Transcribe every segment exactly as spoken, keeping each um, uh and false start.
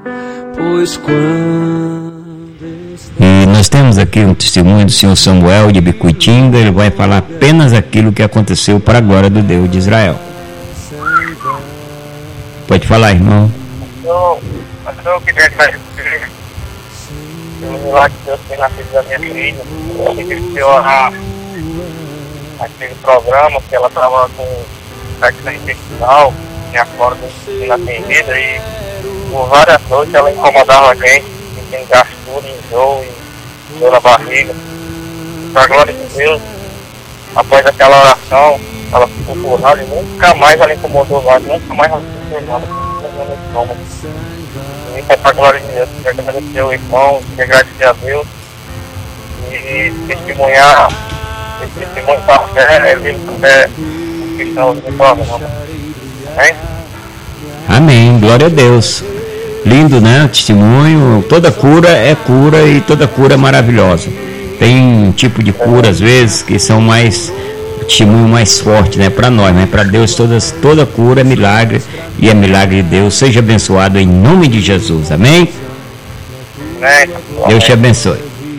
pois quando... E nós temos aqui um testemunho do senhor Samuel de Bicuitinga. Ele vai falar apenas aquilo que aconteceu para a glória do Deus de Israel. Pode falar, irmão. Eu, eu queria agradecer pelo milagre que Deus fez na vida da minha filha. Eu queria orar aquele programa que ela estava com infecção intestinal, tinha fora do inatendida, e por várias noites ela incomodava a gente, tem gastura, enjoo e dor na barriga. Para a glória de Deus, após aquela oração, ela ficou curada e nunca mais ela incomodou mais, nunca mais ela ficou nada no estômago. E isso é para a glória de Deus. Quero agradecer ao irmão, quero agradecer a Deus e testemunhar, esse testemunho para a fé, é livre até que estamos no programa. Amém? Amém, glória a Deus. Lindo, né? Testemunho. Toda cura é cura e toda cura é maravilhosa. Tem um tipo de cura, às vezes, que são mais... testemunho mais forte, né? Para nós, né? Para Deus, todas, toda cura é milagre e é milagre de Deus. Seja abençoado em nome de Jesus. Amém? Amém. Deus te abençoe.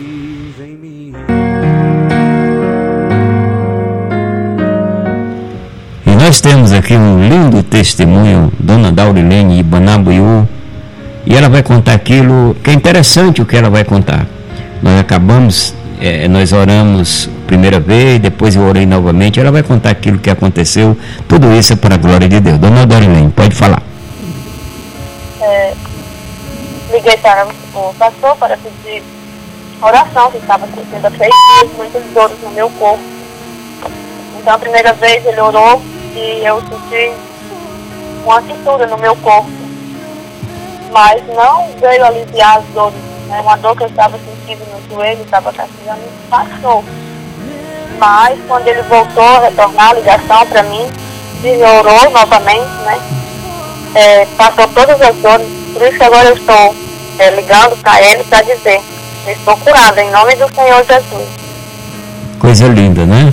E nós temos aqui um lindo testemunho, Dona Daurilene Ibanabuiú, e ela vai contar aquilo que é interessante, o que ela vai contar. Nós acabamos, é, nós oramos primeira vez, depois eu orei novamente. Ela vai contar aquilo que aconteceu. Tudo isso é para a glória de Deus. Dona Daurilene, pode falar. É, liguei para o pastor para pedir oração, que estava sentindo três dias muitas dores no meu corpo. Então a primeira vez ele orou e eu senti uma cintura no meu corpo, mas não veio aliviar as dores, né? Uma dor que eu estava sentindo no joelho, estava castigando, passou. Mas quando ele voltou a retornar a ligação para mim, ele orou novamente, né? É, passou todas as dores. Por isso que agora eu estou é, ligando para ele para dizer: eu estou curada em nome do Senhor Jesus. Coisa linda, né?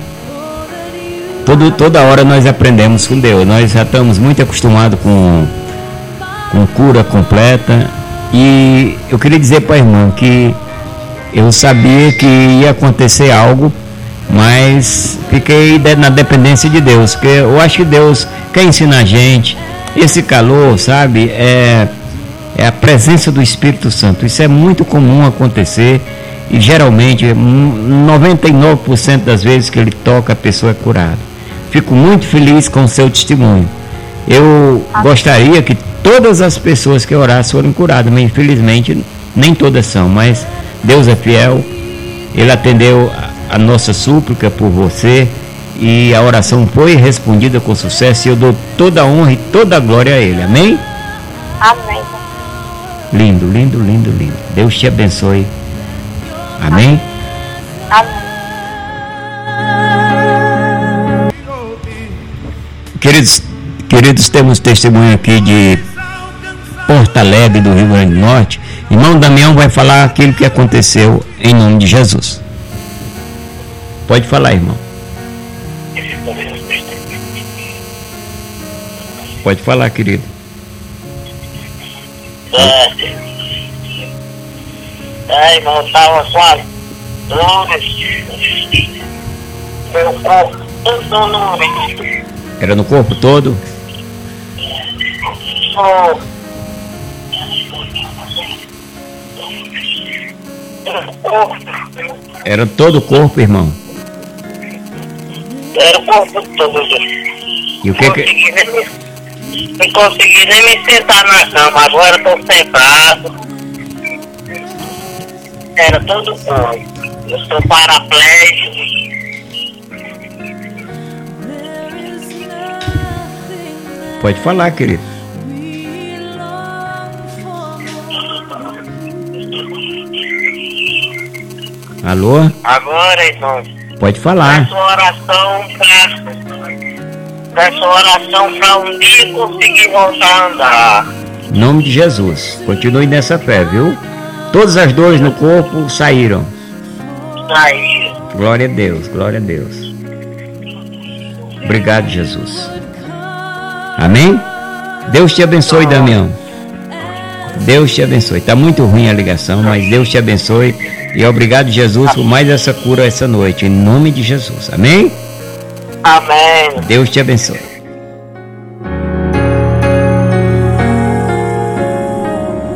Todo, toda hora nós aprendemos com Deus. Nós já estamos muito acostumados com, com cura completa. E eu queria dizer para a irmã que eu sabia que ia acontecer algo, mas fiquei na dependência de Deus, porque eu acho que Deus quer ensinar a gente. Esse calor, sabe, é, é a presença do Espírito Santo. Isso é muito comum acontecer e geralmente noventa e nove por cento das vezes que ele toca, a pessoa é curada. Fico muito feliz com o seu testemunho. Eu gostaria que todas as pessoas que orassem foram curadas, mas infelizmente nem todas são. Mas Deus é fiel, Ele atendeu a nossa súplica por você e a oração foi respondida com sucesso, e eu dou toda a honra e toda a glória a Ele. Amém? Amém. Lindo, lindo, lindo, lindo. Deus te abençoe. Amém? Amém. Queridos, queridos, temos testemunho aqui de Porto Alegre, do Rio Grande do Norte. Irmão Damião vai falar aquilo que aconteceu em nome de Jesus. Pode falar, irmão. Pode falar, querido. É, é irmão, eu estava com as dores, meu corpo todo no... Era no corpo todo? Oh. Era todo o corpo, irmão? Era o corpo todo. E o que que... Consegui nem me... Não consegui nem me sentar na cama, agora estou sentado. Era todo o corpo. Eu sou paraplégico. Pode falar, querido. Alô? Agora, irmão. Pode falar. Peço oração para Peço oração para um dia conseguir voltar a andar. Em nome de Jesus. Continue nessa fé, viu? Todas as dores no corpo saíram. Saíram. Glória a Deus, glória a Deus. Obrigado, Jesus. Amém? Deus te abençoe, Damião. Deus te abençoe. Está muito ruim a ligação, mas Deus te abençoe. E obrigado, Jesus, por mais essa cura essa noite. Em nome de Jesus. Amém? Amém. Deus te abençoe.